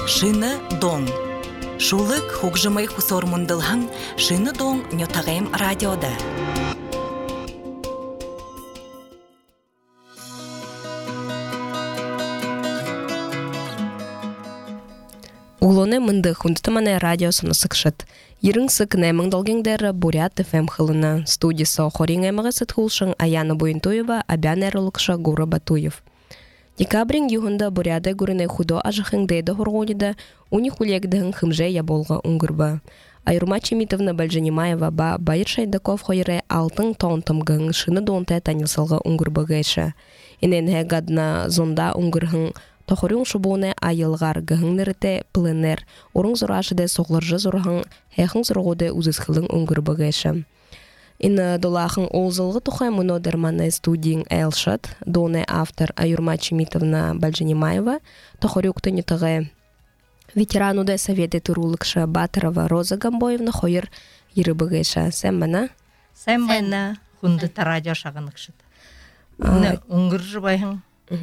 Шыны доң. Шулык хугжымай хусор мундылхан шыны доң нютагайм радиода. Улоны мынды хундтымане радиосыны сыкшыт. Ерің сык нәмің долгендері Бурят ФМ хылына. Студиясы хорин әмігі сытхулшың Аяна Буйнтуева, Абян әрілікші Гура Батуев. Декабрин юхында Буряды гүріне худо ажықың дейді хорғонида, уни хулегдігін хымже яболға ұңгырба. Айрума Чемитовна Бальжанимаева ба Байыр Шайдаков хойыры алтын тоңтымгың шыны донты танылсылға ұңгырба гайшы. Иненге гадна зонда ұңгырғың Тохорюң шубуны айылғар гығыңнырыты пленер, орың зұрашыды соғларжы зұрғың, әхің зұрғуды үзісхілің үңгір бұғайшы. Ині долақың олзылғы тұқай мұнодерманы студияң әлшат, доны автор Айрума Чемитовна Бальжанимаева, Тохорюкты нетіғі ветерануды советі тұрулықшы Батырова Роза Гамбоевна хойыр ері бұғайшы. Сән мәна? Сән мәна, хүнді радио шағынықшыд. Үңгір жыбайың.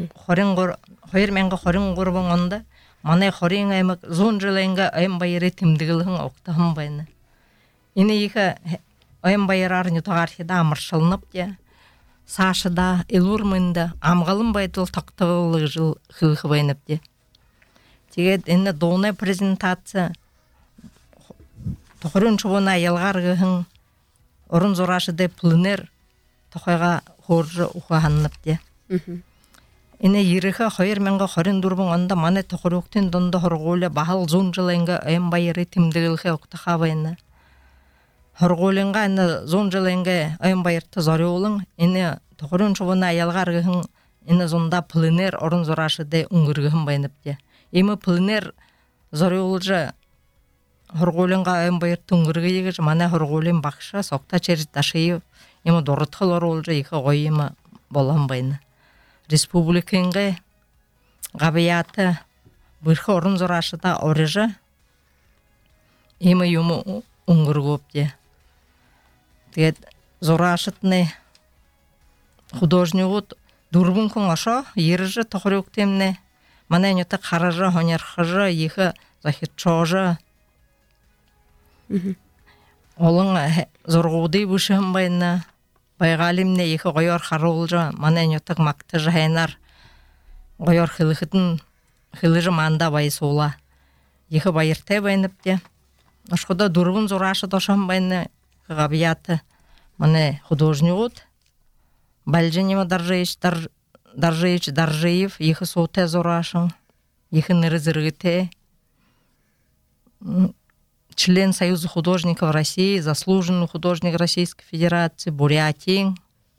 Хойыр менгі хорин ғұрбың онда, манай хорин әмік зон жылайынға айым байыры тімдігілігін оқтағым байыны. Ині егі айым байыр арыны тоғархида амыршылынып де, сашыда, илурмында, амғалым байдыл тоқтығылығы жыл қылғы байынып де. Тегет ині доны презентация, тоқырын шуғына елғарғығын, орын зорашыды пленер тоқайға хоржы ұқағанып де. Ине ерігі қойыр менгі қорын дұрбың онда маны тоқырықтен донды хорғолы бағал зон жылайынға айым байыры тімдігілгі оқтыға байыны. Хорғолынға ине зон жылайынға айым байырты зары олың, ине тоқырын шуғына аялғарғығын ине зонда пленер орын зорашыды үңгіргіғын байынып де. Емі пленер зары олжы хорғолынға айым байырты үңгіргі егіж маны хорғолын бақша соқта чәрі ташыйып, емі дұрытқыл олжы екі қойымы болан байыны. Республиканға ғабияты бірхі орын зорашыда орыжы емі юмы ұңғыр көпте. Тегет зорашытны художнигут дұрбын күн аша еріжі тұқыр өктеміне мана әнеті қаражы, хонерхыжы, егі захитчожы. Олың зорғуды бүшігін байына Байғалимне егі ғойор қаруылжы, мана әнетік мақты жайнар, ғойор қылығытын қылыжы манда байысы ола. Егі байыртай байынып де. Ашқыда дұрбын зорашы дошын байыны ғабияты. Мана художнигут, Бальжанима Даржиев, егі соуте зорашын, егі ныры-зырғыте. Член Союза художников России, заслуженный художник Российской Федерации, Бурятин.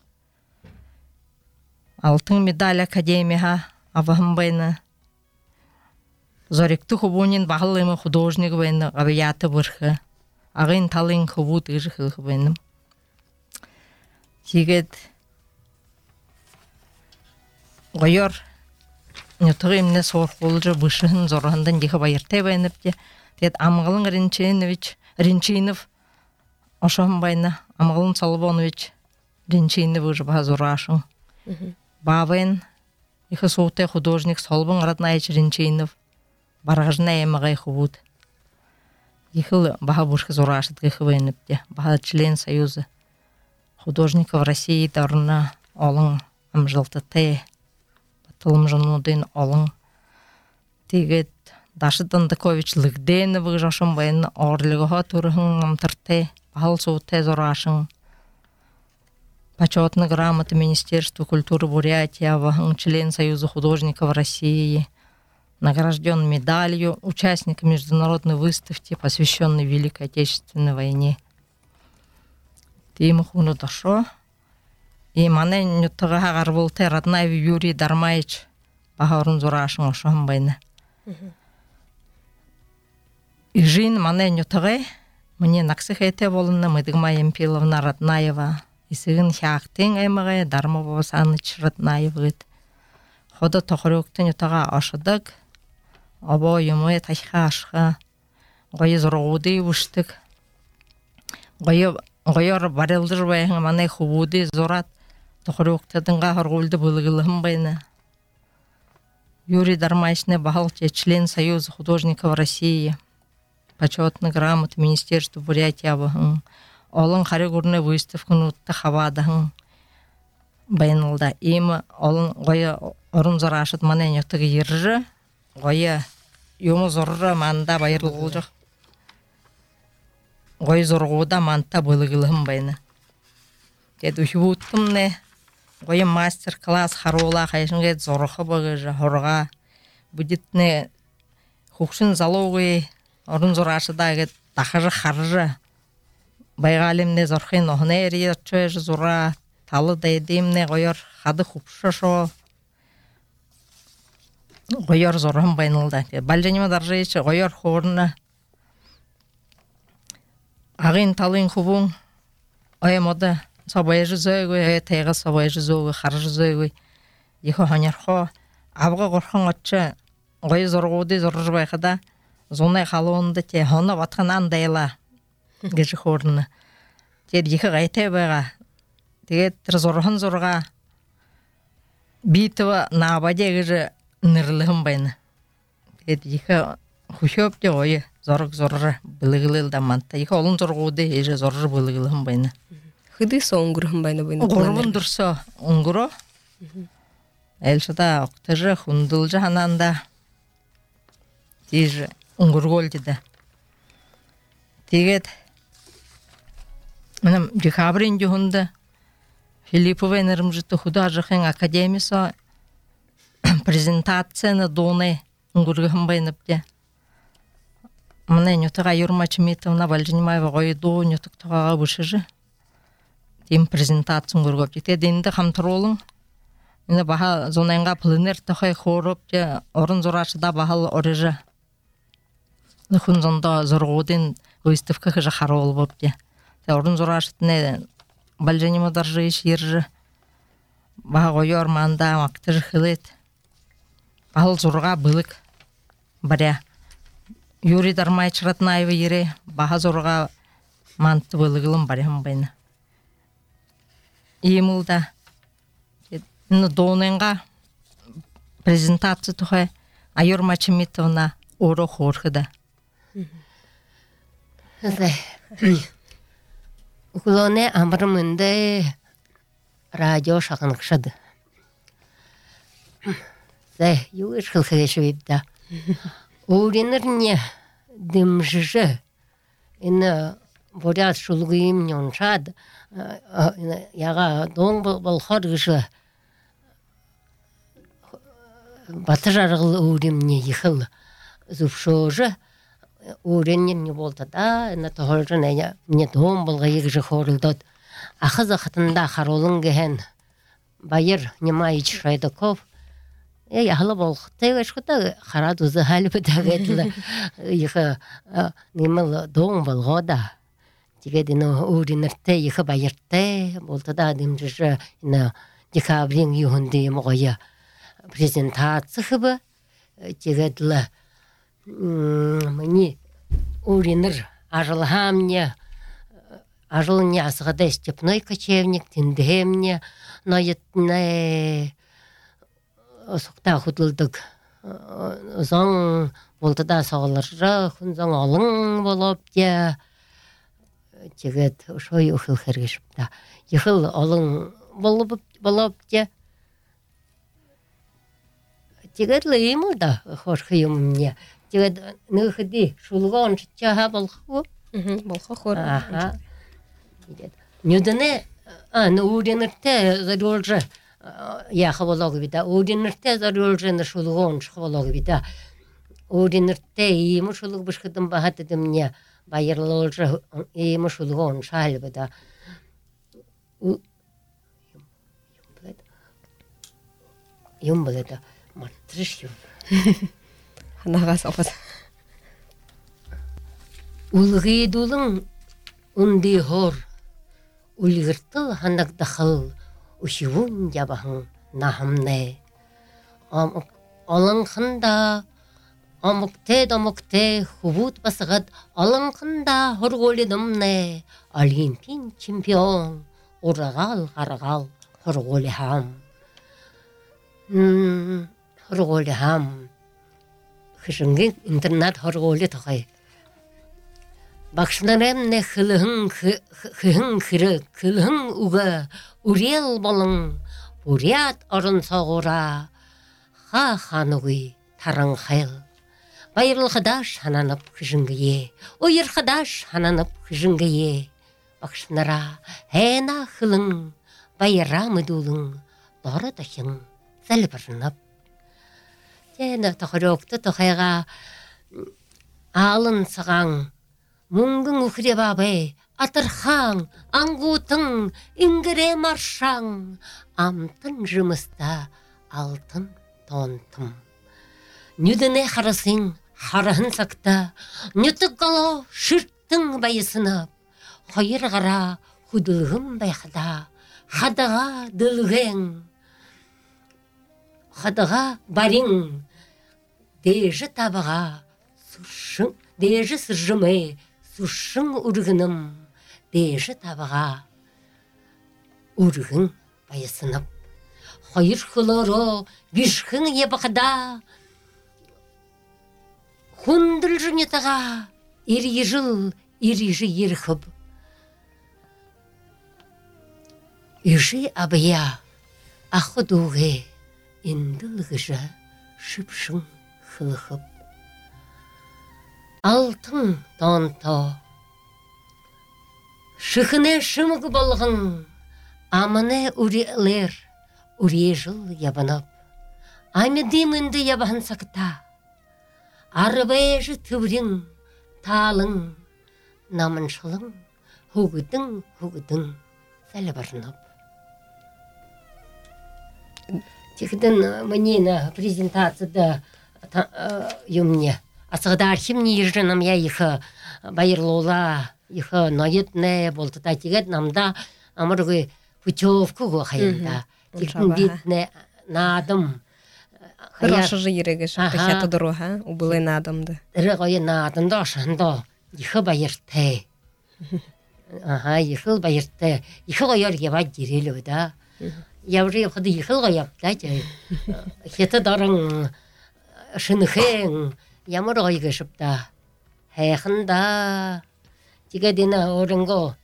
Алтын медаль Академия Авамбайна. Зоректы хубунин бағылымы художник байны ғабияты бұрқы. Ағын талын хубут ұжы қылғы байным. Тегет ғойор нетіғі емне сорқылжы бұшығын зорғандан егі байыртай байынып де. Тет Амғылын Ренчинов ошам байна Амғылын Салбонович Ренчинов уже базурашын. Бабын их соуте художник Солбын Раднаевич Ренчинов баражна эмгай хубут. Ихыл баха бушка зурашыт гыхвайнып де. Баха член Союза художников России дарына олың амжылтыты батылым жынудын олың. Тегет Дашы Дандакович Лыгдейны бұғжашын байыны орлығыға тұрығын амтырты, бағыл соуты зорашын. Почетный грамоты Министерства культуры Бурятии, член Союза художников России, награжден медалью, участник международной выставки, посвященной Великой Отечественной войне. Теймі хуну дашо. И маны нютыға ғарбылты Раднаев Юрий Дармаевич бағарун зорашын ошуан байны. Ижин маны нютыға мне нақсық әте болынна Мыдыгма Емпиловна Раднаева. Исігін хяқтың әміға Дармова Саныч Раднаев ғыд. Хода тоқырөкті нютыға ашыдық. Або юмы тайха ашға. Ғойы зорғуды ұштық. Ғойыр барылдыр байың маны хубуды зорат. Тоқырөктідіңға ғарғулды бұлығылығым байны. Юрий Дармайшне Бахалче, член Союза художников России, почетный грамот Министерства Бурятия. Олын харигурны выставканы утты хавадахын байнылда. Им олын гоя орын зорашыт мана нектігі ержі, гоя юмы зоры манда байырлығы. Гой зорғуда манта былығылығым байны. Деді үхібуттым не, гой мастер-класс харула қайшынға зорғы бұғыжы, хорға. Будет не хукшын залоғы орын зорашыдағы тақыры қаржы. Байғалимне зорхин оғыны әрі чөйжі зора, талы дайдеймне гойор хады хупшы шо. Гойор зорғым байнылда. Балжанима даржайчы гойор хорына. Ағын талын хубун, оймода собайжы зөйгөй, тайға собайжы зөйгөй, қаржы зөйгөй. Ехо ханярхо, абға qorxын отчы, гой зорғуды зоржы байқыда, зонай қалуынды те, хоны ватқанан дайла, гежі хорыны. Тер ехі ғайтай байға, теге тір зорғын зорға, битіва набаде гежі нұрлығым байны. Тер ехі хушоп те ойы. Зорг-зоржы былығылылда манта. Ехі олын зорғуды ежі зоржы былығылығым байны. Хыды со оңгырым байны байны? Ғұрбын дұрса оңгыры. Әлшіда оқтыжы, хундылжы хананда. Тежі оңгыр голдеді. Тегет, мінім декабрин жүхінді Филипповай нырымжыты худажықын академисо презентацияны доны оңгырғым байныпте. Мына нютыға Юрма Чеметовна Вальжинимаева гойду нютык тоғаға бұшыжы. Тем презентациян көргөп. Жете денді қамтыролың. Мені баға зонайынға пылынер тоқай қорып, орын зорашыда бағал орыжы. Нүхін зонда зорғуден выставка қыжы қарол боп. Орын зорашытыны Вальжинима даржы еш ержі. Баға гойор манда мақтыжы қылет. Бағал зорға бұлық баря. Юрий Дармайч Ратнаева ере баға зорға манты былығылым барым байны. Емілда доныңға презентация тұхай Юрма Чеметовна оры қорқыда. Ұлыны амырымынды радио шағынықшады. Юғыш қылқығы шөйіпті. Уринерне дымжыжы, ины бурят шулгыйым нёншад, яға доң болхоргыжы батыжарғыл уримне ехыл зубшожы, уринер не болды да, ины тоғыржы не доң болға егжі хорылдод. Ақыз ақытында қаролың гehen байыр немайыч Шайдаков, яхлы болхты гышкыта харат үзі халі бітагетлі ехі неміл доң болғода. Тегедіні уринірті ехі байырты болды да демжіжі декабрин юхынды емғойы презентация хыбы. Тегеділі мені уринір ажылхамне ажылыне асығыда степной кочевник, тіндемне найытны Соқта құтылдық зоң болды да соғылыржы, күн зоң олың болып де. Тегет ұшой ұқыл қырғышыпта. Ехіл олың болып де. Тегет лүйімі да қош қиымымне. Тегет нүхіді шулға оншытчаға болқы. Болқа қор. Нүдіні үренірті заролжы. Я хавологу вида. Уринерте зарулжены шулгон шхавологу вида. Уринерте иму шулуг бышкыдым багатыды мне байырлолжы иму шулгон шаль вида. Юм булады. Мартрыш юм. Ханағас опас. Улгидулың унди хор. Улгыртыл ханак дахыл. Ушивун ябахын нахымне. Алынқында, амукте хубут басығыд, алынқында хорголидымне. Олимпин чемпион, урағал-ғарғал хорголи хам. хорголи хам хишинги интернет хорголи тохай багшнарем не хылын хыры кылын уга урел болың бурят орын соғура ха хануги таран хайл байырыл хадаш хананып хишингие ойыр хадаш хананып хишингие багшнара хена хылын байыра мыдулың дора тахын сәлбірніп тені тохорокты тохайға алын саған мұңгың үхре бабай атырхан аңғутың ингіре маршаң амтын жымыста алтын тонтым нүдіне харасың харахын сақта нүтік қало шырттың байысынып қойыр ғара худылғым байқада хадыға дылғың хадыға барың дежі табыға сұршың дежі сұржымы сұршың үргінім дежі табыға үргін байысынып қойыр қылыры бішкің ебіқыда хүнділ жынетіға ирежі ерхіп Ижи абия ахудуге индылгыжа шыпшың хылхып. Алтын тонто шыхыне шымығы болғын амыне үрелер үрежіл ябынып. Амедим үнді ябын сақта арбайжы түбірің талың намыншылың хугыдың сәлі барынып. Текден мне на презентацияда юмне. Асығда архивне ерженам я их байырлола, их ноетне болды да тегет намда амырғы путевку го хайында. Текден бетне надым. Хорошо же ерегі шықты хеті дұру, убылы надымды. Рығойы надымды ашында, их байырты. Ихыл байырты. Ихыл ойыр ева дерелі да. Явры ходы ихыл гояпта жай. Хеті дарың шынықың ямыр ойғы шыпта. Хайқында тегедені орынғы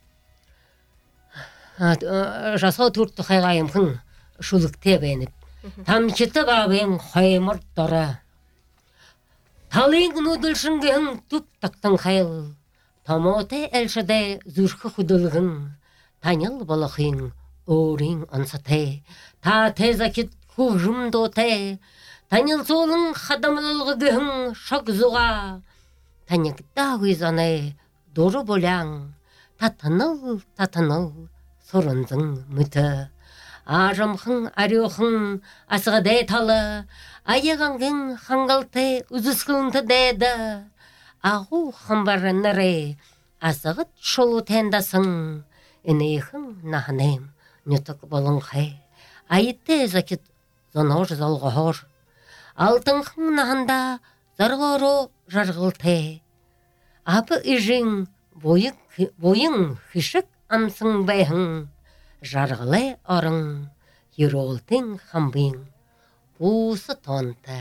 жасау туртты хайғайымқын шулықте бәйініп. Тамчыты бабын қоймыр дора. Талың нудылшыңғын тұп тақтың қайыл. Тамоте әлшіде зүрхі құдылғын. Танял балықын орын ансате. Та тезакет құжым доте. Танял солың қадамылығығын шақ зұға. Танякта ғызаны дұры боляң. Татыныл сұрынзың мүті. Ажымқын, арюқын, асығадай талы, айығанғын қаңғалты, ұзысқылынты дәді. Ағу қымбарыныры, асығыт шолу тәндасың, інейхін нағынайым, нүтік болың қай. Айытты закет зонор залғығыр. Алтынқын нағында зарғыру жарғылты. Апы үжің бойың хышық амсың байың. Жарғылы орың, еролтың қамбың, бұсы тонты.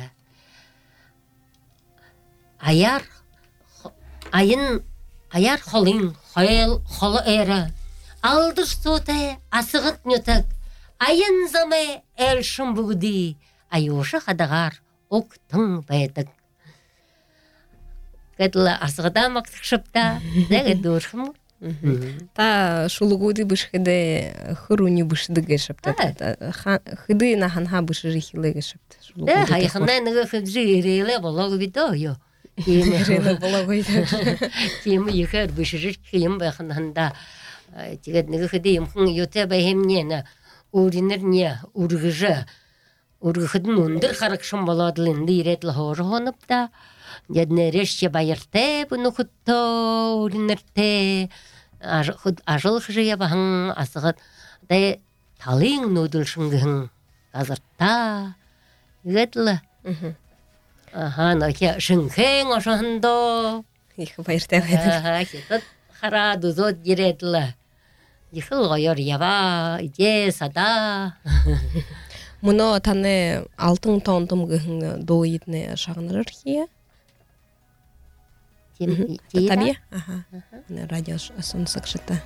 Аяр қолың, қолы әрі, алдыр соты асығыт нүтік, айын замы әлшім бүгді, айушы қадағар оқтың бәйдік. Кәділі асығыда мақтық шыпта, дәгі дұршым. Та шулугуды бышхыды хыруни бышдыгы шыпты. Хыды наханха бышыры хилыгы шыпты. Хайхынай нығы хыджы ерейлі болығы биді ойо. Темі ехер бышырыр кейім байхынанда. Тегет нығы хыды емхын йоте байхемнені уринер не ургыжы. Ургыхыдын ұндыр қарықшым боладылынды еретлі хоры хонып да. Дедне реште байырте бұны құтты уринерте. Ажыл қыжыя бағын асығыт. Дай талың нудылшыңғын қазыртта. Гетлі. Нөке шыңқың ошығындо. Ихы байырте бәді. Хетіт қара дұзот еретлі. Ихыл ғойыр ява, иде сада. Мұны таны алтын тондым гыһын доитне шагыныр хие. Табия. Ага. Радио сонсак шыта.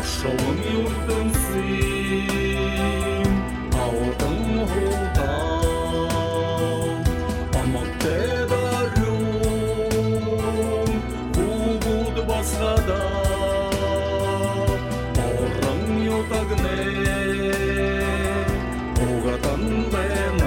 Ашылың юртынсың, алтын қолдан, амақты барың, құлбуды басқада, орың йотагне, оғатан бәна.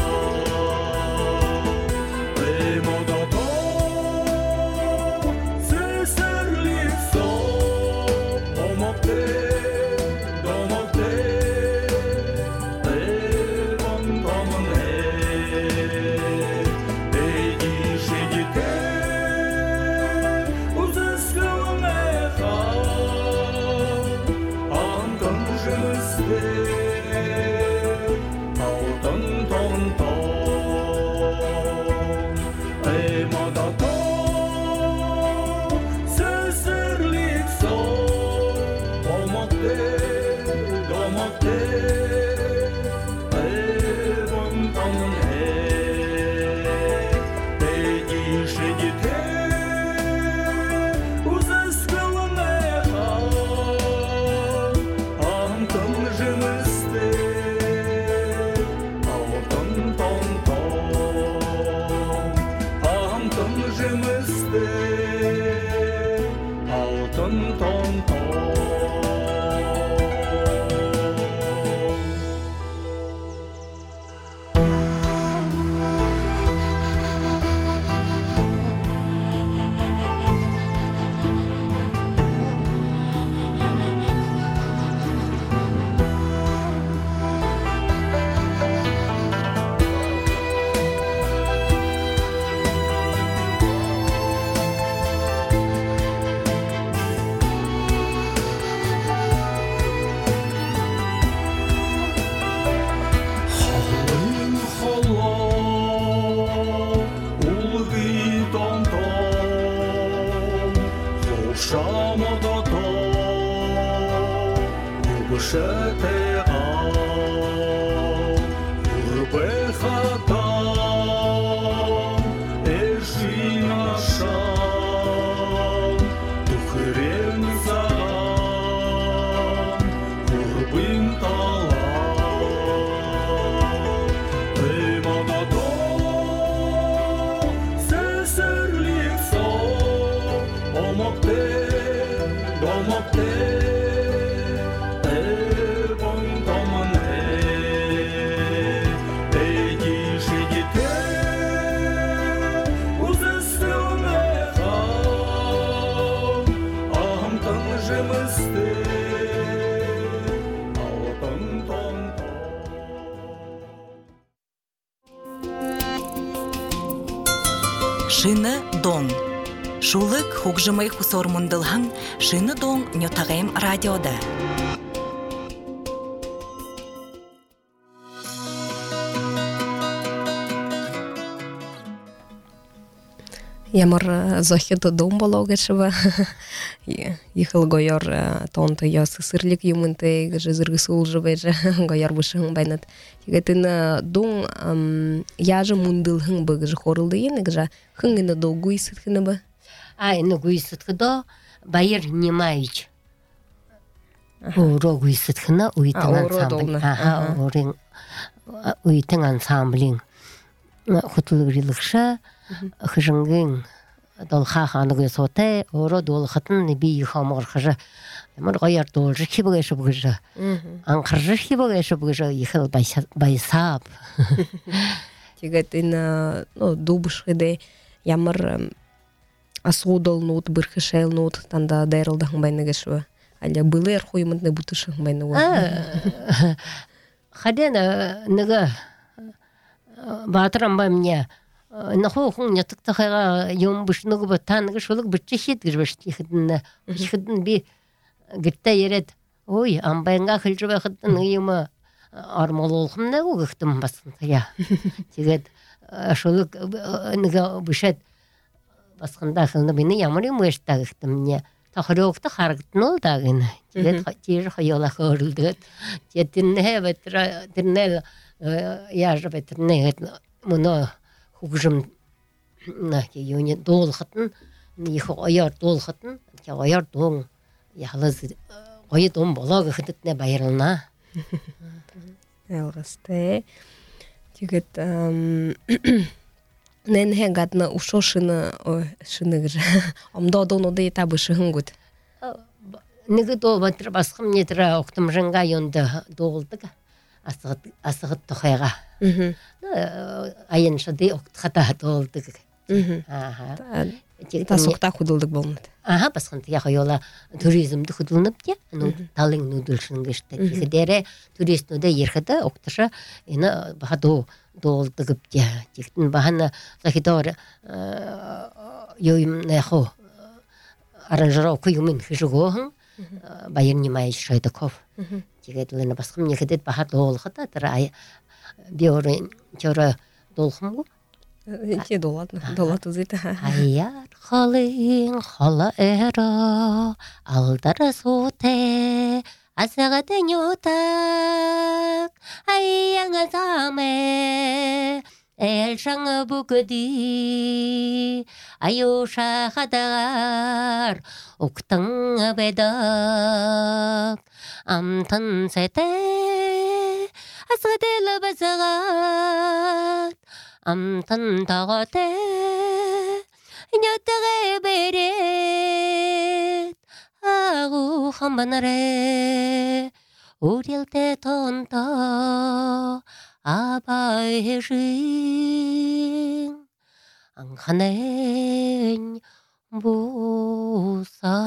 Шыны доң. Шулык хугжымай хусор мундылхан шыны доң ньотагайм радиода. Ямар зохида дом бологашева. Ихал гойор тонто я сырлик юмынты гыжы зыргысы улжыбай же гойор бышың байнат. Тигатын дом яжы мундылхың бы гыжы хорылды ені гыжа хың ины до гуйсытхыны бы. Ины гуйсытхыдо Байыр Немаевич. Уро гуйсытхыны уйтын ансамблин. Хутылгырылықша хыжыңгын долха ханы соте оро долхатын би хамыр хыжы мөр гаяр должы кибге шубгыжы анкыржы кибге шубгыжы ихыл байсап тигатын дубышыды ямар асудал нот бирхешел нот танда дайрылдың байныгышы аля былыр хуймынды бутышың байны хадена нга батырам ба мне наху хун нятыктахайга юмбышныгы батаныгы шулык битчехит гырбаштихидна хидин би гитта ерет ой амбайга хылжыба хидин юма армалолхымна угыктым басын я тигет шулык нга бишет баскында хылны бини ямыры мыштагыктым мне тахрокта харгытнол дагын тигет тир хаяла хөрүлдүт тетинне бетра тиннел я же бетерне муно хугжым на юне долхатын их аяр долхатын аяр дон яхлыз Ой дом болог хытытне байрылна. Элгасте. Тигет нэн гадна ушо шыны гыр. Омдодону да табы шыгынгут. Неге до батыр басқым нетра оқтым жынга йонды доғылдық. Асығыт тұқайға. Айыншады оқтықата доғылдық. Тасуқта худылдық болмады. Басқынты яғы yola туризмді худылынып де, талың нудылшының кешті. Тегідері туристнуды ерхеді оқтыша баға доғылдығып де. Тегітін бағаны захидор йойым нәху аранжировку юмын хыжығуғын байыр немай шайдықов. Тегеділіні басқым некедет баға доғылғыда. Биорын чөрі доғылғым ғу. Те долат үзейті. Аяр қалың қала әра, алдары соте, асығыдың отақ, аяңы заме, әл жаңы бүгіді, аюша қадағар, ұқтың бәдақ, амтын сәті, асығыдылы базығат, амтын тағаты, нөтіғі берет, ағу қамбанары, өрелті тонта, абай жың, аңқанын бұса.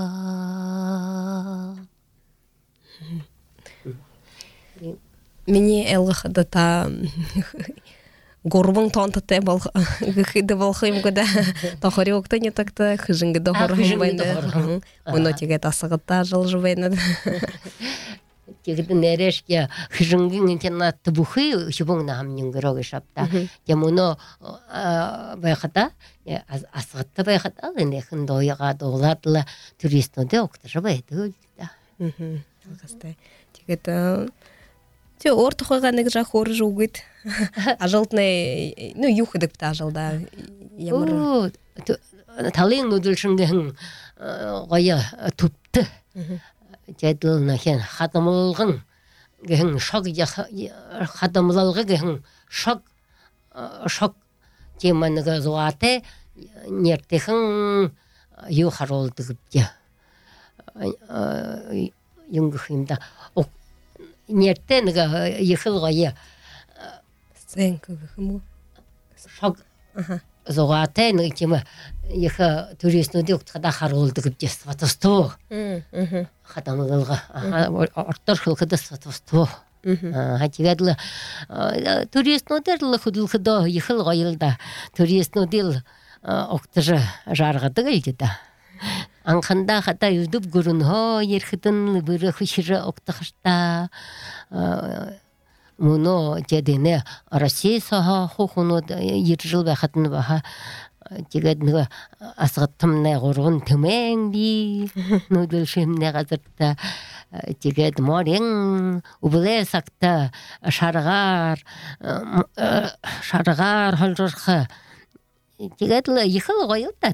Мені әлғіқыды та горбың тонтыты гыхыды болхым года тохори окта не такта хыжыңгы дохорым байна. Оно теге тасыгытта жылжы байна. Тегді нәрешке хыжыңгын интернатты бұхы шыбыңна хамнен көрігі шапта. Демуно байқата, асығытты байқата, әнекін дойыға доғладылы туристноды оқтыжы байды өлді. Тегеді те ортықойға нәгі жақ оры жоғыд. Ажылтны, юхыдып та ажылда. Талын өділшіңгін ғойы тұпты. Жайдылына кен қадымылғын шок қадымылығы ген шок теманыға зуаты нертехін юхар олдығып де. Юңгі қымда нертенігі ехіл ғойы Сен көгім шок зуаты нөйтемі ехі туристнуды ұқтықада қаролдығып де сватосту. Қадамылығы. Ортар қылқыды сватосту. Хативедлі туристнудерлі құдылқыда ехіл ғойылда туристнудел ұқтыжы жарғыды ғылдеді. Анқанда қата үздіп көрін ерхідің бірі хүшірі ұқтықышта. Мұны жедені Россия саға құқыны ержіл бәқатын баға тегедігі асығыттымны ғұрғын төмен бей нүділшімне қазыртта тегед морен ұбылы сақты шарғар ғылжырқы тегеділі ехіл ғойылда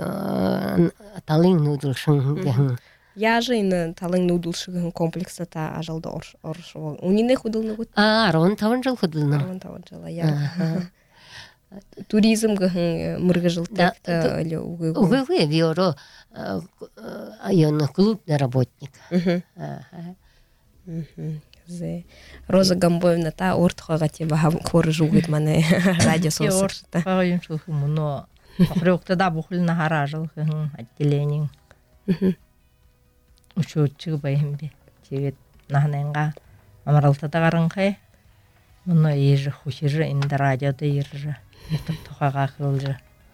талың нүділшін Я же на талын нудылшығын комплекса та ажалды оршығы. Уніне худылны ғыд? Арон таван жыл худылны. Арон таван жыл, я. Туризм ғын мұрғы жылтақты әлі ұғы. Ұғы биоро айоны клубный работник. Роза Гамбоевна та ортықаға те бағам көрі жуғыд маны радио соғысыршыта. Ортықаға емшілгі мұны құреуқта да бұқылына хара жылғын отделенің. Учууччугу байымбе. Тегет нахнайынға амаралтада қарынқай. Мұны ежі хуширы инда радиода ержі. Ертіп тұқаға қылжы.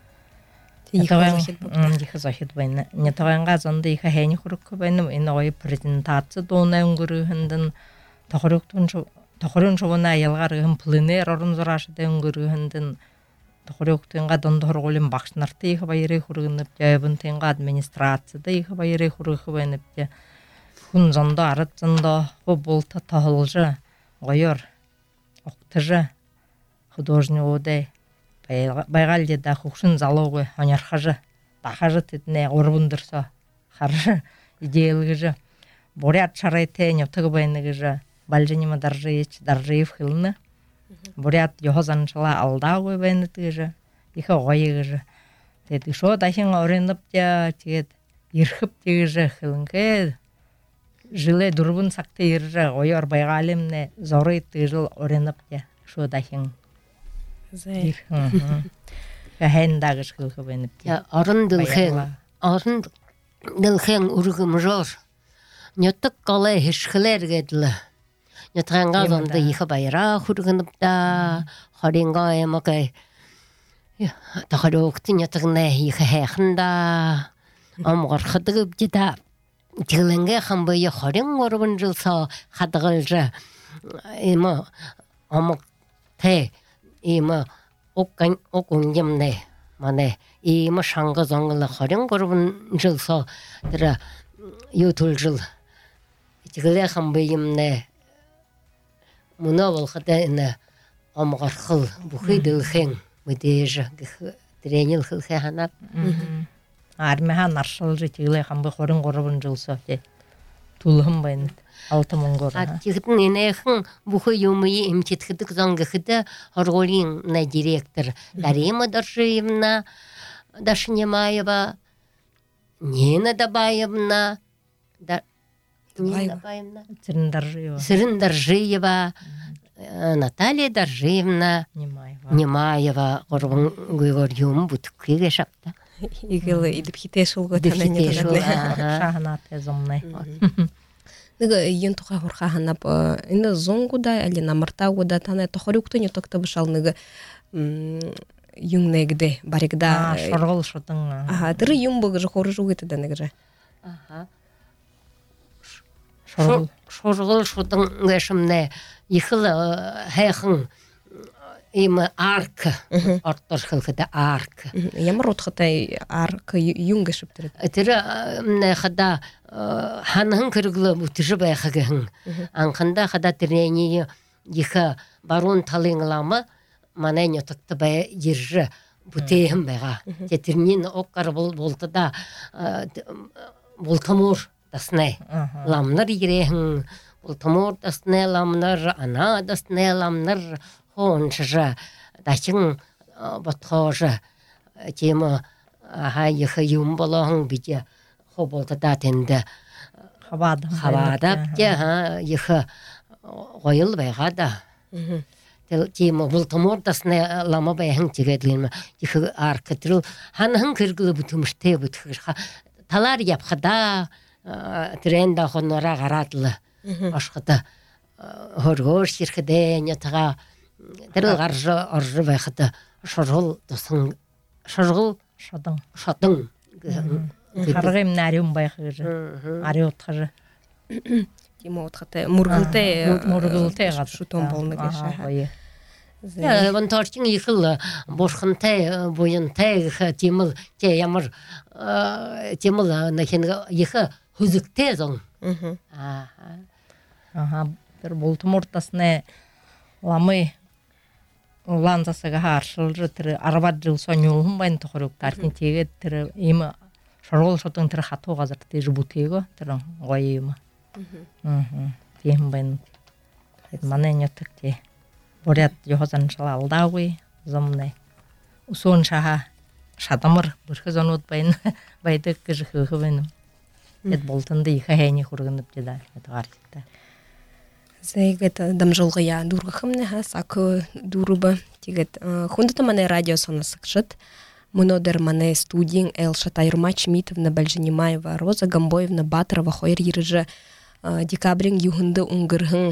Ехі захет байны. Не тұғайынға zonda ехі хәйні құрыққы байным. Ені ойы презентация доуна үңгірігіндін. Тұқырын шуына елғарығын пленер орын зұрашыда үңгірігіндін. Тұқырықтыңға дондығырғылым бақшынарты ехі байыры құрығынып, жайыбынтыңға администрацияда ехі байыры құрығы байынып, күн зонда арыт зонда болта тағылжы, ғойыр, оқтыжы, художник одай, байғалде да құқшын залуғы, онярқажы, тақажы тетіне орбындырса, қаржы, идеялғыжы. бурят шарайте нётыгы байныгы же Бальжинима Даржиев хылны. Бурят йохозанчыла алдагы байныгы же. Иха ойыгы же. Тет шо дахин оренып я тет ирхып тегі же хылынке. Жиле дурбун сакты ирже ойор байгалемне зоры тегі жыл оренып я. Шо дахин. Зай. Хэн дагыш хылгы байныp. Я арын дылхэн ургым жор. Нётык калай хишхлер гедле. Нётганга зонда иха байра хургынып да, харинга эмакай. Тахарокты нётыгне иха хэхнда. Амгар хадыгып жида. Тиленге хамбай харин орбын жылса хадыгылжы. Эма амак те эма окунgemне мане эма шаңга зоңгылы харин орбын жылса тира ютулжыл. Тигле хамбайымне мына волхатайна амгархыл бухидылхэн мэдэж тренил хылхана Армеха наршылжы тигле хамбай хорын горбын жылса те тулхым байны 6000 гор. Тигтин энехэн бухы юмы имчитгэдик зонгыхыда хорголин на директор Дарима Даржиевна Дашнемаева Нина Dabаевна Сырын Даржиева. Сырын Даржиева, Наталья Даржиевна Немаева, Горбан Гуйгор Юм Буткиге шапта. Игылы идіп хитешулғы Шаханат езомнай. Нығы ен тұға құрға ханап, енді зоңғуда, әлі намыртауғуда, таны тұқырюқты не тоқты бұшал нығы юңнегде, баригда. Шорғыл шотың. Тыры юм бұғы жы қоры жуғыты да нығы жа. Шорғыл шотың ғашымне, ехілі хэхын има арка, артар хылхыда арка. Ямар отхытай арка юңға шыптыры? Тірі міне қада ханығын кіргілі бұтыжы байқығын. Анқында қада трении ехі барун талыңыламы, манайны тұқты бай ержі бұтейім байға. Тетернен оққар болты да болтамур дасынай. Ламнар ерейін, болтамур дасынай ламнар, ана дасынай ламнар, Хоншыжа, дачың батқожа, темі ехі юм болағын біде қоболды да тенді қабадап де, ехі ойыл байға да. Темі бұлтымыр дасына лама байғын тегеділімі, ехі арқы түріл, ханығын кіргілі бұтымышты бұтығыр. Талар япқыда, түренда қонора ғарадылы, ашқыда, ғорғор сиркіде, нетіға, Дәріл аржы байқыды шырғыл дұсын, шырғыл шатың. Қарғым нәрім байқыжы, ари отқыжы. Тема отқыты, мұрғылты шутон болны кеші. Вон торчың ехіл бошқынтай, бойынтай, теміл, ямыр, теміл ехі хүзікте зоң. Бір болтым ортасына ламы Уланзасыға аршылжы тірі арбат жыл соң олғын байын тұқырық таркен тегі тірі емі шарғол шотың тірі қату қазір тежі бұтегі тірі ғой емі. Тегім байын манайын өттік те. Борят жоғызан жыл алдауы зомнай. Усон шаға шадамыр бұрқы зон өт байын байдық күжі қығы байыным. Ет болтынды иқа әйне құрғынып деді ғарсикті. Зайгет дамжылғы я дұрғықымны сақы дұрыбы. Тегет хундыты мане радио соны сықшыт. Мұнодыр мане студияң Элшат Айырмач Митовна Бальжанимаева, Роза Гамбоевна Батырова хойыр еріжі декабрин юхынды ұңғырғын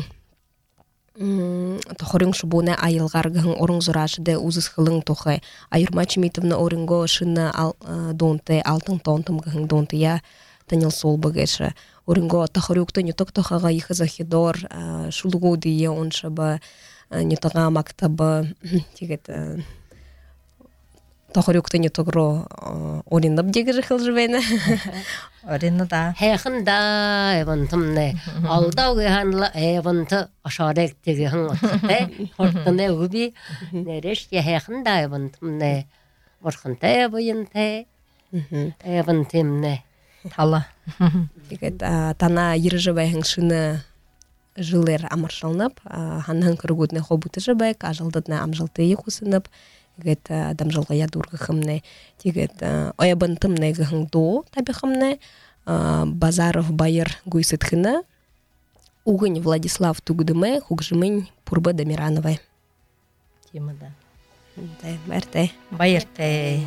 тұқырың шубуына айылғарғын орын зұрашыды ұзыз қылың тұқы. Айырмач Митовна орынғы шыны донты, алтын тонтымғын донты я танил сол бұғышы. Орынго тахарюкты не только тахага их захидор шулгу дие он шаба не тага мактаба тигет тахарюкты не тогро ориннап дегер хилжбейна ориннада хэхында эвантымне алдауы ханла эванты ашарек теге ханты хортне уби нереш я хэхында эвантымне орханте боянте эвантымне Тала. Тигет тана иржебайхың шыны жылер амаршалнып, ханхын кыргутны хобуты жебайк, ажалдытна амжалты екусынып, тигет дамжалға ядурғы хымны, тигет оябынтымны гыхың до таби хымны, Базаров байыр гуйсытхыны, угынь Владислав Тугдымы, хугжымынь Пурба Дамирановай. Темада. Мәртай. Байыртай.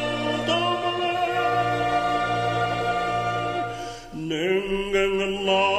Nengen